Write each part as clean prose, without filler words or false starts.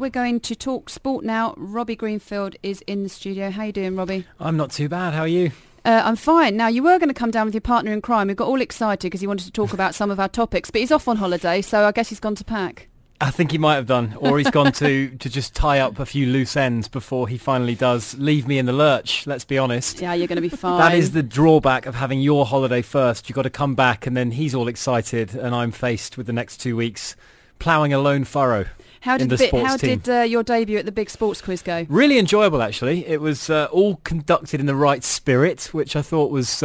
we're going to talk sport now. Robbie Greenfield is in the studio. How you doing, Robbie? I'm not too bad. How are you? I'm fine. Now, you were going to come down with your partner in crime. We got all excited because he wanted to talk about some of our topics, but he's off on holiday, so I guess he's gone to pack. I think he might have done, or he's gone to just tie up a few loose ends before he finally does leave me in the lurch, let's be honest. Yeah, you're going to be fine. That is the drawback of having your holiday first. You've got to come back and then he's all excited and I'm faced with the next 2 weeks ploughing a lone furrow. How did your debut at the Big Sports Quiz go? Really enjoyable, actually. It was all conducted in the right spirit, which I thought was...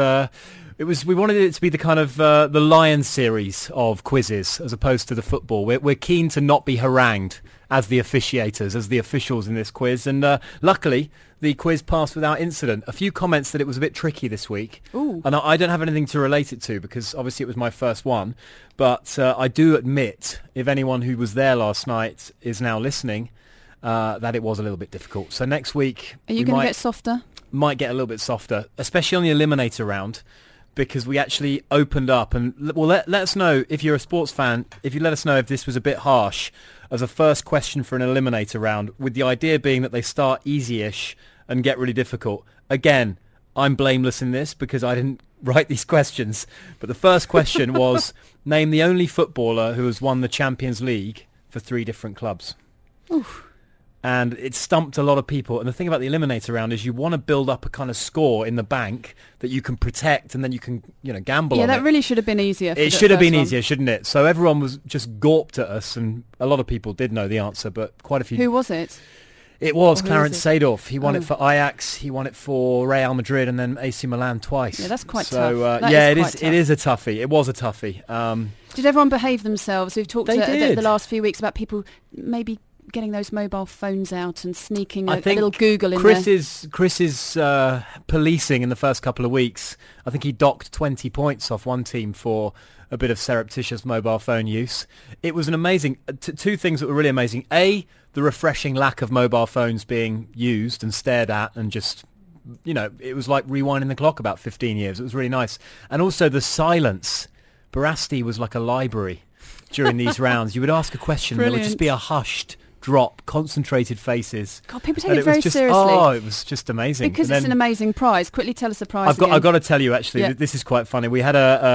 We wanted it to be the kind of the Lion series of quizzes as opposed to the football. We're keen to not be harangued as the officiators, as the officials in this quiz. And luckily, the quiz passed without incident. A few comments that it was a bit tricky this week. Ooh. And I don't have anything to relate it to because obviously it was my first one. But I do admit, if anyone who was there last night is now listening, that it was a little bit difficult. So next week... Are you going to get softer? Might get a little bit softer, especially on the eliminator round. Because we actually opened up and let us know if you're a sports fan, if you let us know if this was a bit harsh as a first question for an eliminator round, with the idea being that they start easy-ish and get really difficult. Again, I'm blameless in this because I didn't write these questions. But the first question was, name the only footballer who has won the Champions League for 3 different clubs. Oof. And it stumped a lot of people. And the thing about the eliminator round is you want to build up a kind of score in the bank that you can protect and then you can, gamble on it. Yeah, that really should have been easier. It should have been easier, shouldn't it? So everyone was just gawped at us and a lot of people did know the answer, but quite a few... Who was it? It was Clarence Seedorf. He won it for Ajax, he won it for Real Madrid and then AC Milan twice. Yeah, that's quite tough. Tough. It is a toughie. It was a toughie. Did everyone behave themselves? We've talked the last few weeks about people maybe... getting those mobile phones out and sneaking a little Google in there. Chris's policing in the first couple of weeks, I think he docked 20 points off one team for a bit of surreptitious mobile phone use. It was an amazing... two things that were really amazing. A, the refreshing lack of mobile phones being used and stared at and just... it was like rewinding the clock about 15 years. It was really nice. And also the silence. Barasti was like a library during these rounds. You would ask a question and there would just be a hushed... drop, concentrated faces. God, people take it very seriously. Oh, it was just amazing. Because it's an amazing prize. Quickly tell us the prize. I've got to tell you actually, this is quite funny. We had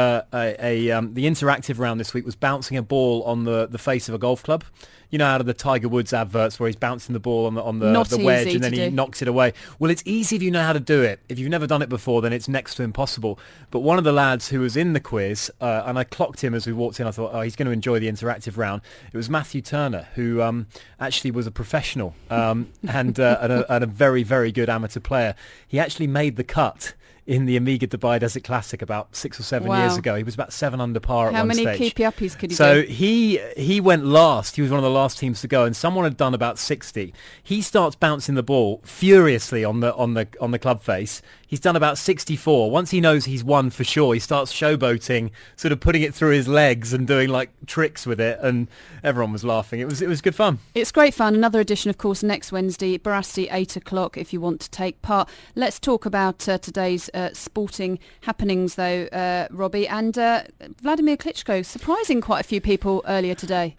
the interactive round this week was bouncing a ball on the face of a golf club. Out of the Tiger Woods adverts where he's bouncing the ball on the wedge and then he knocks it away. Well, it's easy if you know how to do it. If you've never done it before, then it's next to impossible. But one of the lads who was in the quiz, and I clocked him as we walked in, I thought, oh, he's going to enjoy the interactive round. It was Matthew Turner, who actually was a professional and a very, very good amateur player. He actually made the cut in the Amiga Dubai Desert Classic about 6 or 7 years ago. He was about 7 under par at one stage. How many keepy-uppies could he do? So he went last. He was one of the last teams to go, and someone had done about 60. He starts bouncing the ball furiously on the club face. He's done about 64. Once he knows he's won for sure, he starts showboating, sort of putting it through his legs and doing like tricks with it, and everyone was laughing. It was good fun. It's great fun. Another edition, of course, next Wednesday, Barasti, 8 o'clock, if you want to take part. Let's talk about today's sporting happenings, though, Robbie, and Vladimir Klitschko surprising quite a few people earlier today.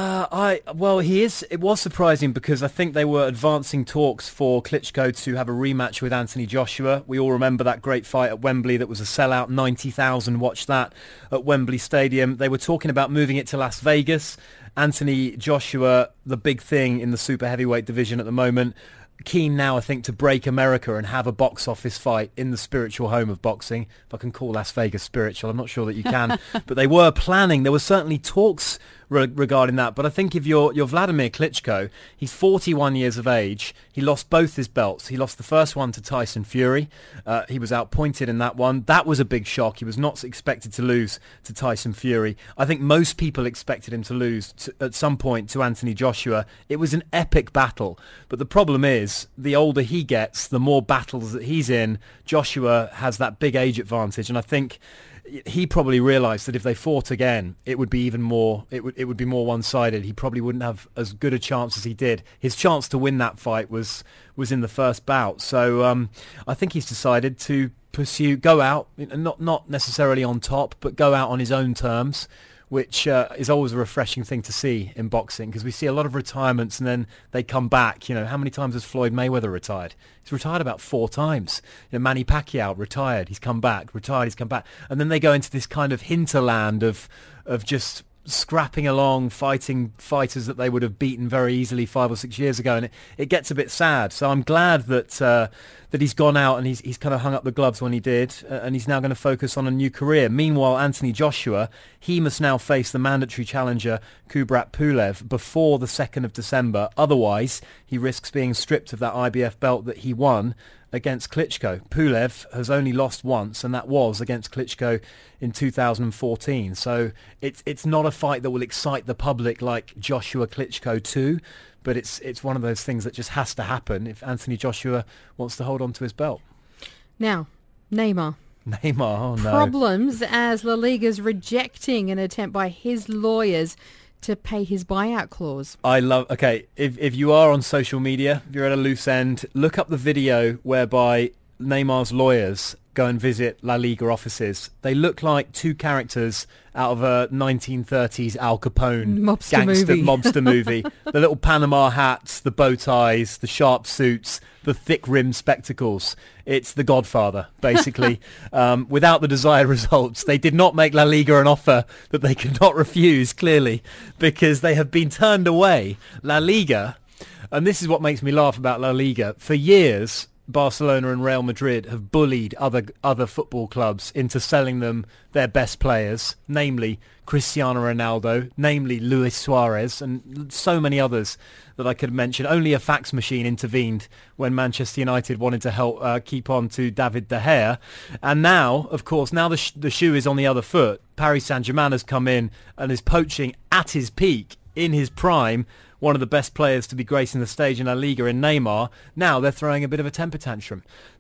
It was surprising because I think they were advancing talks for Klitschko to have a rematch with Anthony Joshua. We all remember that great fight at Wembley that was a sellout. 90,000 watched that at Wembley Stadium. They were talking about moving it to Las Vegas. Anthony Joshua, the big thing in the super heavyweight division at the moment, keen now, I think, to break America and have a box office fight in the spiritual home of boxing. If I can call Las Vegas spiritual, I'm not sure that you can. But they were planning. There were certainly talks regarding that. But I think if you're Vladimir Klitschko, he's 41 years of age. He lost both his belts. He lost the first one to Tyson Fury. He was outpointed in that one. That was a big shock. He was not expected to lose to Tyson Fury. I think most people expected him to lose at some point to Anthony Joshua. It was an epic battle. But the problem is, the older he gets, the more battles that he's in. Joshua has that big age advantage. And I think he probably realised that if they fought again, it would be even more. It would be more one-sided. He probably wouldn't have as good a chance as he did. His chance to win that fight was in the first bout. So I think he's decided to go out, not necessarily on top, but go out on his own terms which is always a refreshing thing to see in boxing, because we see a lot of retirements and then they come back. You know, how many times has Floyd Mayweather retired? He's retired about 4 times. You know, Manny Pacquiao retired, he's come back, retired, he's come back. And then they go into this kind of hinterland of just scrapping along, fighting fighters that they would have beaten very easily 5 or 6 years ago, and it gets a bit sad. So I'm glad that he's gone out and he's kind of hung up the gloves when he did, and he's now going to focus on a new career. Meanwhile, Anthony Joshua, he must now face the mandatory challenger Kubrat Pulev before the 2nd of December. Otherwise, he risks being stripped of that IBF belt that he won against Klitschko. Pulev has only lost once, and that was against Klitschko in 2014. So it's not a fight that will excite the public like Joshua Klitschko 2, but it's one of those things that just has to happen if Anthony Joshua wants to hold on to his belt. Now, Neymar. Oh no. Problems as La Liga's rejecting an attempt by his lawyers to pay his buyout clause. Okay, if you are on social media, if you're at a loose end, look up the video whereby Neymar's lawyers go and visit La Liga offices. They look like 2 characters out of a 1930s Al Capone mobster movie. The little Panama hats, the bow ties, the sharp suits, the thick-rimmed spectacles. It's The Godfather, basically. Without the desired results. They did not make La Liga an offer that they could not refuse, clearly, because they have been turned away. La Liga, and this is what makes me laugh about La Liga, for years Barcelona and Real Madrid have bullied other football clubs into selling them their best players, namely Cristiano Ronaldo, namely Luis Suarez, and so many others that I could mention. Only a fax machine intervened when Manchester United wanted to help keep on to David De Gea. And now, of course, now the shoe is on the other foot. Paris Saint-Germain has come in and is poaching at his peak, in his prime, one of the best players to be gracing the stage in La Liga in Neymar. Now they're throwing a bit of a temper tantrum.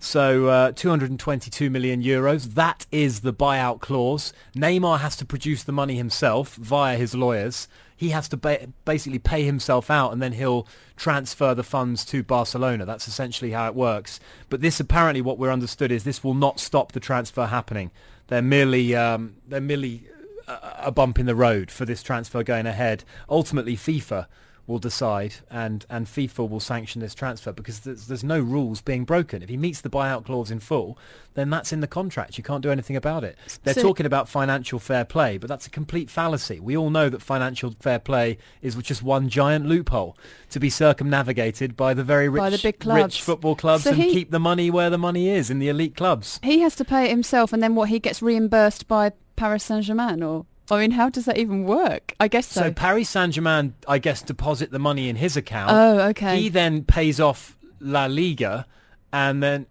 So 222 million euros, that is the buyout clause. Neymar has to produce the money himself via his lawyers. He has to basically pay himself out, and then he'll transfer the funds to Barcelona. That's essentially how it works. But this, apparently what we're understood, is this will not stop the transfer happening. They're merely a bump in the road for this transfer going ahead. Ultimately, FIFA will decide, and FIFA will sanction this transfer, because there's no rules being broken. If he meets the buyout clause in full, then that's in the contract. You can't do anything about it. They're talking about financial fair play, but that's a complete fallacy. We all know that financial fair play is just one giant loophole to be circumnavigated by the very rich football clubs, so keep the money where the money is, in the elite clubs. He has to pay it himself, and then he gets reimbursed by Paris Saint-Germain, or... I mean, how does that even work? I guess so. So Paris Saint-Germain, I guess, deposit the money in his account. Oh, okay. He then pays off La Liga, and then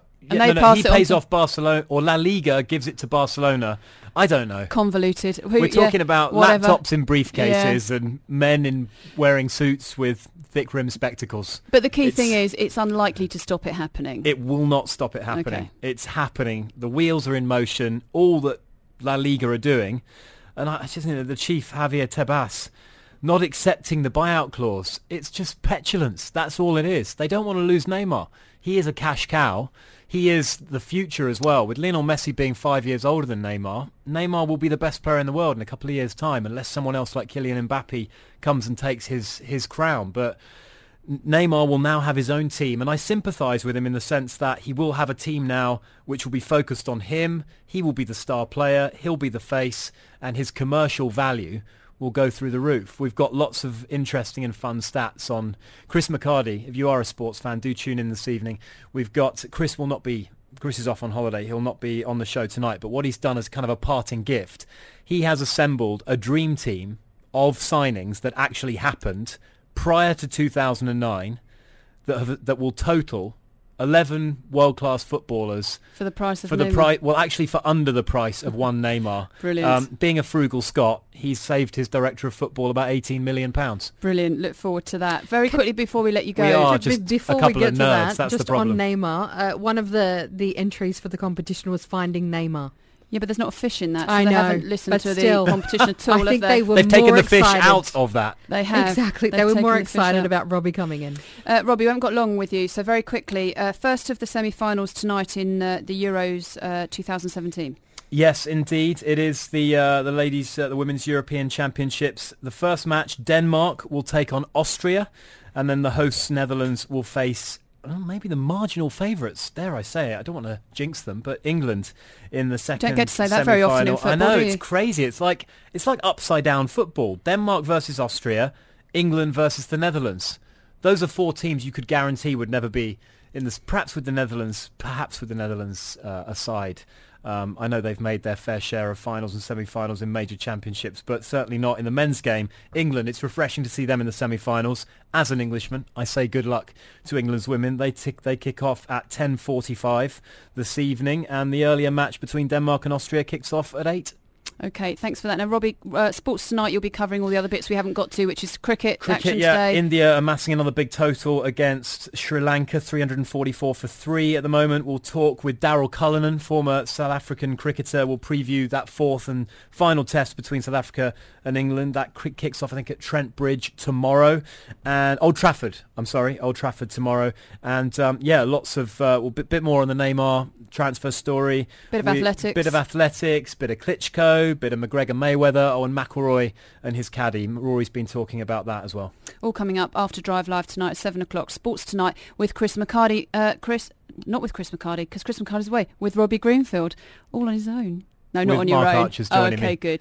he pays off Barcelona, or La Liga gives it to Barcelona. I don't know. Convoluted. We're talking about laptops in briefcases and men wearing suits with thick-rimmed spectacles. But the key thing is, it's unlikely to stop it happening. It will not stop it happening. Okay. It's happening. The wheels are in motion. All that La Liga are doing. And I just think the chief, Javier Tebas, not accepting the buyout clause, it's just petulance. That's all it is. They don't want to lose Neymar. He is a cash cow. He is the future as well. With Lionel Messi being 5 years older than Neymar, Neymar will be the best player in the world in a couple of years' time, unless someone else like Kylian Mbappe comes and takes his crown. But Neymar will now have his own team, and I sympathise with him in the sense that he will have a team now which will be focused on him. He will be the star player, he'll be the face, and his commercial value will go through the roof. We've got lots of interesting and fun stats on Chris McCarty. If you are a sports fan, do tune in this evening. Chris is off on holiday. He'll not be on the show tonight, but what he's done as kind of a parting gift, he has assembled a dream team of signings that actually happened prior to 2009 that will total 11 world-class footballers for the price of Neymar. Well, actually, for under the price of one Neymar. Brilliant. Being a frugal Scot, he's saved his director of football about £18 million. Brilliant. Look forward to that. Very quickly before we let you go, we are just before a couple we get of to nerds. that, That's just the problem. on Neymar, one of the entries for the competition was finding Neymar. Yeah, but there's not a fish in that, so I they know, haven't listened but to still, the competition at all. I think they've taken the excited. fish out of that. They have. Exactly. They were more excited about Robbie coming in. Robbie, we haven't got long with you, so very quickly, first of the semi-finals tonight in the Euros 2017. Yes, indeed. It is the ladies, the Women's European Championships. The first match, Denmark will take on Austria, and then the hosts, Netherlands, will face maybe the marginal favourites, dare I say it. I don't want to jinx them, but England in the second Don't get to say that very often in football, I know, do you? it's crazy. It's like upside down football. Denmark versus Austria, England versus the Netherlands. Those are 4 teams you could guarantee would never be in this. Perhaps with the Netherlands aside. I know they've made their fair share of finals and semi-finals in major championships, but certainly not in the men's game. England, it's refreshing to see them in the semi-finals. As an Englishman, I say good luck to England's women. They kick off at 10:45 this evening, and the earlier match between Denmark and Austria kicks off at 8. Okay, thanks for that. Now, Robbie, Sports Tonight, you'll be covering all the other bits we haven't got to, which is cricket action today. India amassing another big total against Sri Lanka, 344 for 3 at the moment. We'll talk with Daryl Cullinan, former South African cricketer. We'll preview that 4th and final test between South Africa and England. That kicks off, I think, at Trent Bridge tomorrow. And Old Trafford tomorrow. And lots of, a bit more on the Neymar transfer story. Bit of athletics, bit of Klitschko, bit of McGregor Mayweather, and McIlroy and his caddy. Rory's been talking about that as well. All coming up after Drive Live tonight at 7 o'clock. Sports Tonight with Chris McCarty. Not with Chris McCarty, because Chris McCarty's away. With Robbie Greenfield, all on his own. No, not with on your Mark own. Archer's joining okay, me. good.